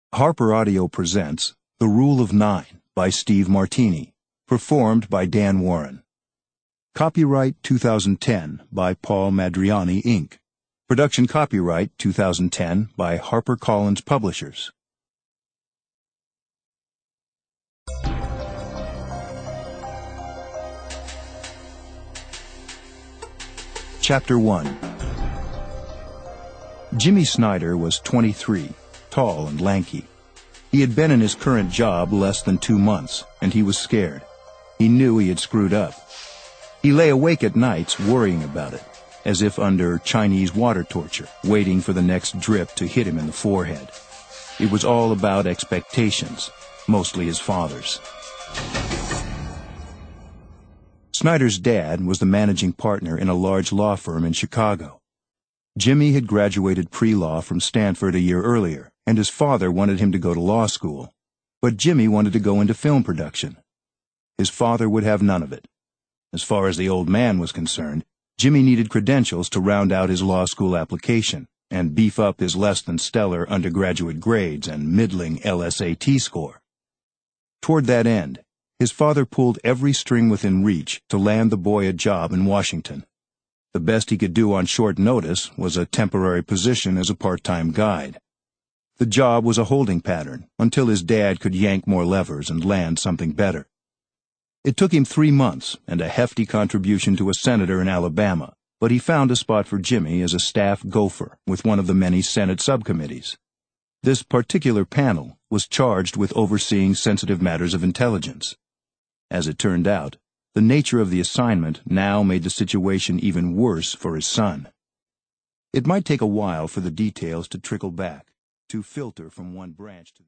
Harper Audio presents The Rule of Nine by Steve Martini, performed by Dan Warren. Copyright 2010 by Paul Madriani, Inc. Production copyright 2010 by HarperCollins Publishers. Chapter 1. Jimmy Snyder was 23, tall and lanky. He had been in his current job less than 2 months, and he was scared. He knew he had screwed up. He lay awake at nights worrying about it, as if under Chinese water torture, waiting for the next drip to hit him in the forehead. It was all about expectations, mostly his father's. Snyder's dad was the managing partner in a large law firm in Chicago. Jimmy had graduated pre-law from Stanford a year earlier, and his father wanted him to go to law school. But Jimmy wanted to go into film production. His father would have none of it. As far as the old man was concerned, Jimmy needed credentials to round out his law school application and beef up his less-than-stellar undergraduate grades and middling LSAT score. Toward that end, his father pulled every string within reach to land the boy a job in Washington. The best he could do on short notice was a temporary position as a part-time guide. The job was a holding pattern until his dad could yank more levers and land something better. It took him 3 months and a hefty contribution to a senator in Alabama, but he found a spot for Jimmy as a staff gopher with one of the many Senate subcommittees. This particular panel was charged with overseeing sensitive matters of intelligence. As it turned out, the nature of the assignment now made the situation even worse for his son. It might take a while for the details to trickle back, to filter from one branch to the